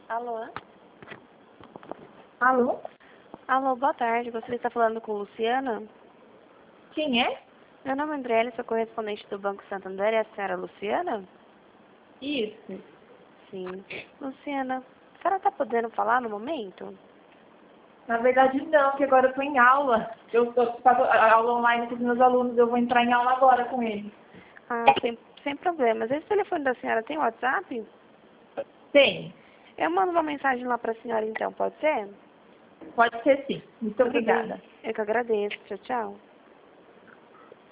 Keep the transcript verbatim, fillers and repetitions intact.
Alô? Alô? Alô, boa tarde. Gostaria de estar falando com Luciana? Quem é? Meu nome é Andrélia, sou correspondente do Banco Santander. É a senhora Luciana? Isso. Sim. Luciana, a senhora está podendo falar no momento? Na verdade, não, porque agora eu estou em aula. Eu tô- faço a aula online com os meus alunos, eu vou entrar em aula agora com eles. Ah, sem, sem problemas. Esse telefone da senhora tem WhatsApp? Tem. Eu mando uma mensagem lá para a senhora então, pode ser? Pode ser sim. Muito Tudo bem. obrigada. Eu que agradeço. Tchau, tchau.